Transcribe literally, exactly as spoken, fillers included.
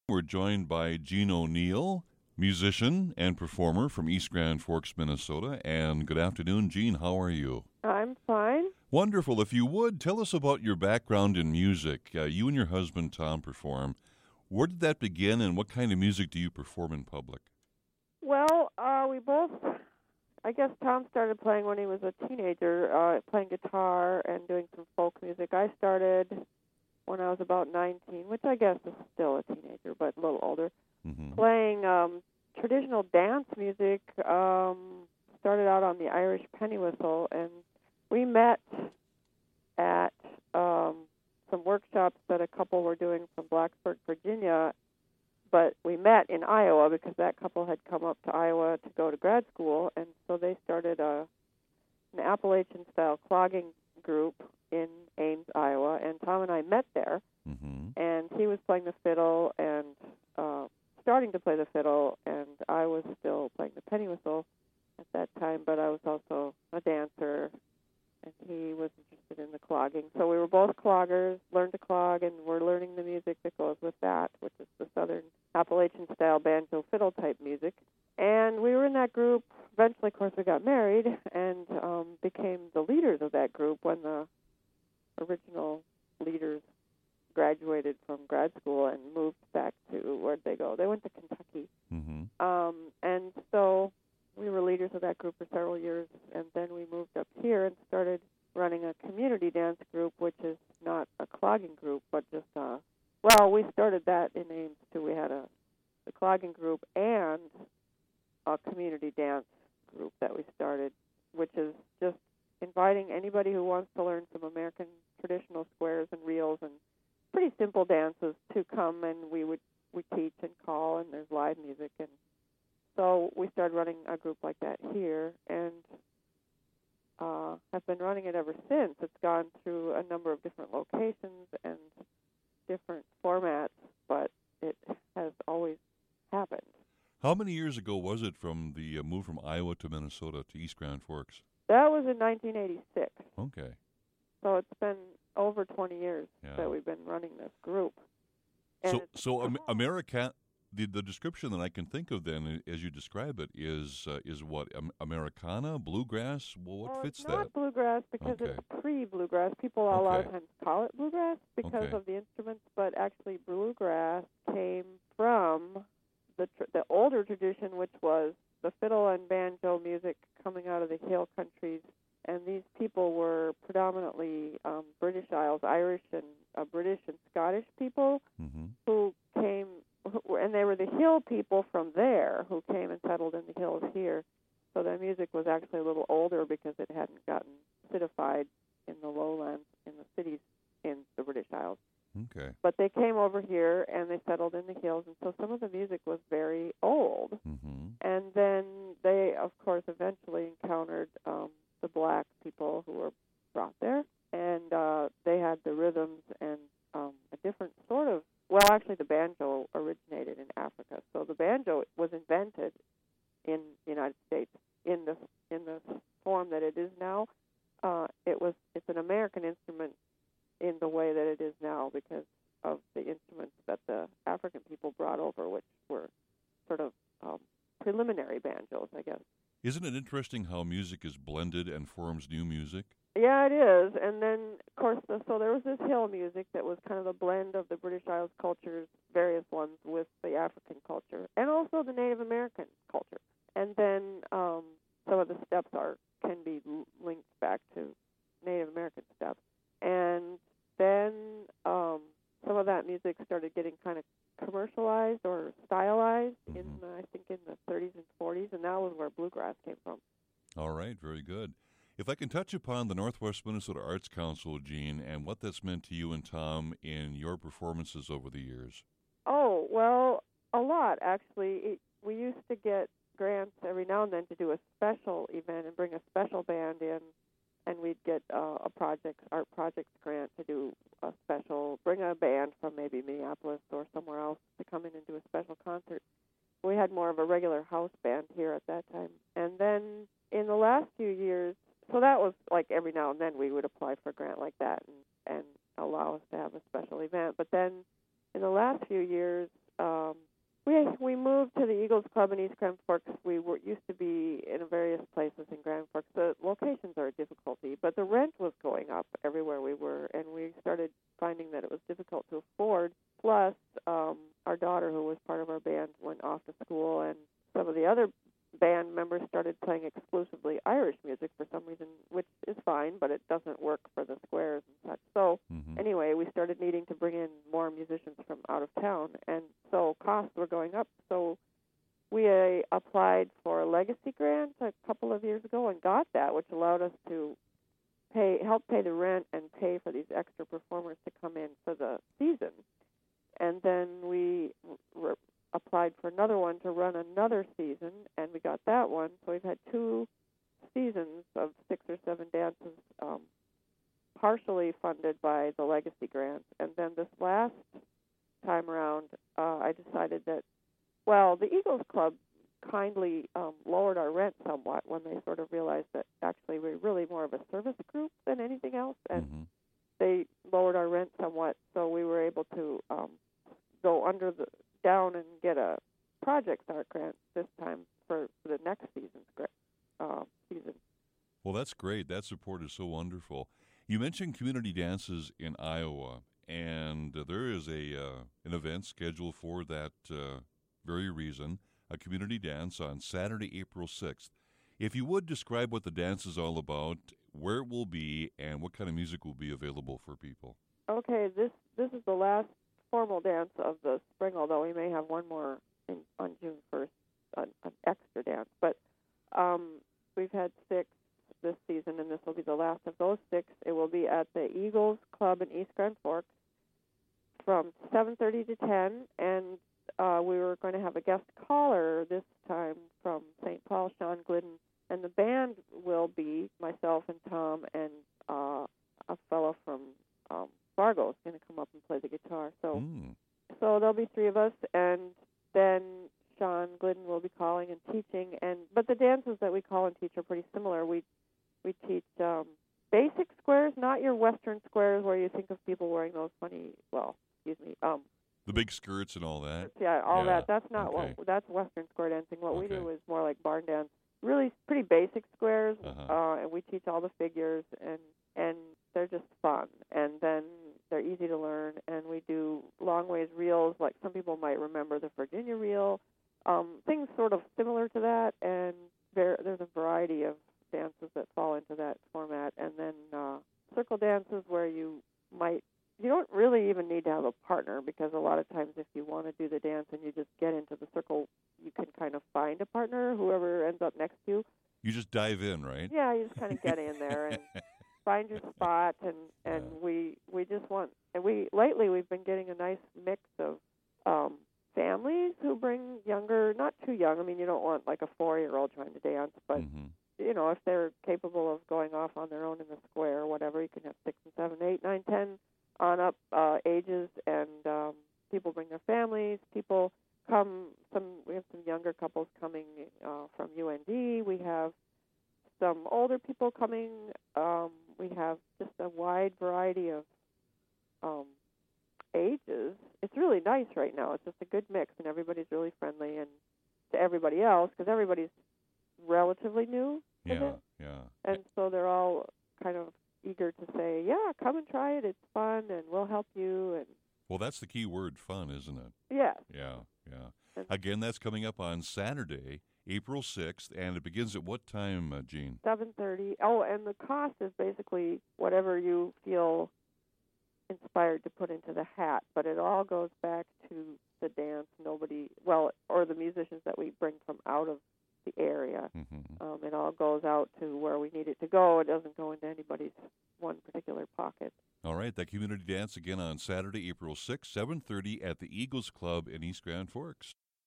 We're joined by Gene O'Neill, musician and performer from East Grand Forks, Minnesota. And good afternoon, Gene. How are you? I'm fine. Wonderful. If you would, tell us about your background in music. Uh, you and your husband, Tom, perform. Where did that begin, and what kind of music do you perform in public? Well, uh, we both, I guess Tom started playing when he was a teenager, uh, playing guitar and doing some folk music. I started when I was about nineteen, which I guess is still a teenager, but a little older, Mm-hmm. playing um, traditional dance music. Um, started out on the Irish penny whistle, and we met at um, some workshops that a couple were doing from Blacksburg, Virginia. But we met in Iowa because that couple had come up to Iowa to go to grad school, and so they started a an Appalachian-style clogging group in Ames, Iowa, and Tom and I met there, Mm-hmm. and he was playing the fiddle and uh, starting to play the fiddle, and I was still playing the penny whistle at that time, but I was also a dancer, and he was interested in the clogging. So we were both cloggers, learned to clog, and we're learning the music that goes with that, which is the Southern Appalachian-style banjo fiddle type music. And we were in that group. Eventually, of course, we got married and um, became the leaders of that group when the original leaders graduated from grad school and moved back to, where'd they go? They went to Kentucky. Mm-hmm. Um, and so we were leaders of that group for several years, and then we moved up here and started running a community dance group, which is not a clogging group, but just a, well, we started that in Ames, too. We had a, a clogging group and a community dance group that we started, which is just inviting anybody who wants to learn some American traditional squares and reels and pretty simple dances to come, and we would we teach and call, and there's live music. And so we started running a group like that here, and uh, have been running it ever since. It's gone through a number of different locations and different formats, but it has always happened. How many years ago was it from the uh, move from Iowa to Minnesota to East Grand Forks? That was in nineteen eighty-six, Okay. so it's been over twenty years Yeah. that we've been running this group. And So, it's- so um, America, the the description that I can think of then, as you describe it, is uh, is what um, Americana, bluegrass. Well, what well, fits it's not that? bluegrass because Okay. it's pre-bluegrass. People a lot of Okay. times call it bluegrass because Okay. of the instruments, but actually bluegrass came from the tr- the older tradition, which was the fiddle and banjo music coming out of the hill countries. And these people were predominantly um, British Isles, Irish and uh, British and Scottish people Mm-hmm. who came, who, and they were the hill people from there who came and settled in the hills here. So their music was actually a little older because it hadn't gotten acidified in the lowlands, in the cities in the British Isles. Okay. But they came over here and they settled in the hills, and so some of the music was very old. Mm-hmm. And then they, of course, eventually encountered um, the black people who were brought there, and uh, they had the rhythms and um, a different sort of, well, actually the banjo originated in Africa. So the banjo was invented in the United States in this in the form that it is now. Uh, it was it's an American instrument in the way that it is now because of the instruments that the African people brought over, which were sort of um, preliminary banjos, I guess. Isn't it interesting how music is blended and forms new music? Yeah, it is. And then, of course, the, so there was this hill music that was kind of a blend of the British Isles cultures, various ones, with the African culture, and also the Native American culture. And then um, some of the steps are can be l- linked back to Native American steps. And then um, some of that music started getting kind of commercialized or stylized in, Mhm. uh, I think, in the thirties and forties, and that was where bluegrass came from. All right, very good. If I can touch upon the Northwest Minnesota Arts Council, Gene, and what that's meant to you and Tom in your performances over the years. Oh, well, a lot, actually. It, we used to get grants every now and then to do a special event and bring a special band in, and we'd get uh, a project, art projects grant to do a special, bring a band from maybe Minneapolis or somewhere else to come in and do a special concert. We had more of a regular house band here at that time. And then in the last few years, so that was like every now and then we would apply for a grant like that and, and allow us to have a special event. But then in the last few years, uh, Eagles Club in East Grand Forks, we were, used to be in various places in Grand Forks. The locations are a difficulty, but the rent was going up everywhere we were, and we started finding that it was difficult to afford. Plus, um, our daughter, who was part of our band, went off to school, and some of the other band members started playing exclusively Irish music for some reason, which is fine, but it doesn't work for the squares and such. So Mm-hmm. anyway, we started needing to bring in more musicians from out of town, and so costs were going up. So we uh, applied for a legacy grant a couple of years ago and got that, which allowed us to pay, help pay the rent and pay for these extra performers to come in for the season. And then we re- applied for another one to run another season, and we got that one. So we've had two seasons of six or seven dances, um, partially funded by the legacy grant. And then this last time around, uh, I decided that, well, the Eagles Club kindly um, lowered our rent somewhat when they sort of realized that actually we're really more of a service group than anything else, and Mm-hmm. they lowered our rent somewhat, so we were able to um, go under the down and get a project start grant this time for, for the next season's gra- uh, season. Well, that's great. That support is so wonderful. You mentioned community dances in Iowa, and uh, there is a uh, an event scheduled for that uh, very reason, a community dance on Saturday, April sixth. If you would describe what the dance is all about, where it will be, and what kind of music will be available for people. Okay, this this is the last formal dance of the spring, although we may have one more in, on June first, an, an extra dance. But um, we've had six this season, and this will be the last of those six. It will be at the Eagles Club in East Grand Forks from seven thirty to ten, and uh, we were going to have a guest caller this time from Saint Paul, Sean Glidden, and the band will be myself and Tom and uh, a fellow from um, Fargo is going to come up and play the guitar. So, Mm. so there'll be three of us, and then Sean Glidden will be calling and teaching. And but the dances that we call and teach are pretty similar. We we teach um, basic squares, not your Western squares where you think of people wearing those funny. Well, excuse me. Um, The big skirts and all that. yeah, all Yeah, that. That's not okay. what. That's Western square dancing. What we Okay. do is more like barn dance. Really, pretty basic squares, Uh-huh. uh, and we teach all the figures, and and they're just fun. And then they're easy to learn. And we do long ways reels, like some people might remember the Virginia reel, um, things sort of similar to that. And there, there's a variety of dances that fall into that format. And then uh, circle dances where you might. You don't really even need to have a partner, because a lot of times if you want to do the dance and you just get into the circle, you can kind of find a partner, whoever ends up next to you. You just dive in, right? Yeah, you just kind of get in there and find your spot, and, and Yeah. we we just want, and we lately we've been getting a nice mix of um, families who bring younger, not too young. I mean, you don't want like a four-year-old trying to dance, but Mm-hmm. you know, if they're capable of going off on their own in the square or whatever, you can have six and seven, eight, nine, ten on up uh, ages, and um, people bring their families. People come. Some we have some younger couples coming uh, from U N D. We have some older people coming. Um, we have just a wide variety of um, ages. It's really nice right now. It's just a good mix, and everybody's really friendly and to everybody else, because everybody's relatively new to Yeah, this. yeah. And so they're all kind of eager to say, yeah, come and try it. It's fun, and we'll help you. And Well, that's the key word, fun, isn't it? yes, Yeah, yeah. And- Again, that's coming up on Saturday, April sixth, and it begins at what time, uh, Jean? seven thirty. Oh, and the cost is basically whatever you feel inspired to put into the hat, but it all goes back to the dance. Nobody, well, or the musicians that we bring from out of the area. Mm-hmm. Um, it all goes out to where we need it to go. It doesn't go into anybody's one particular pocket. All right, that community dance again on Saturday, April sixth, seven thirty at the Eagles Club in East Grand Forks.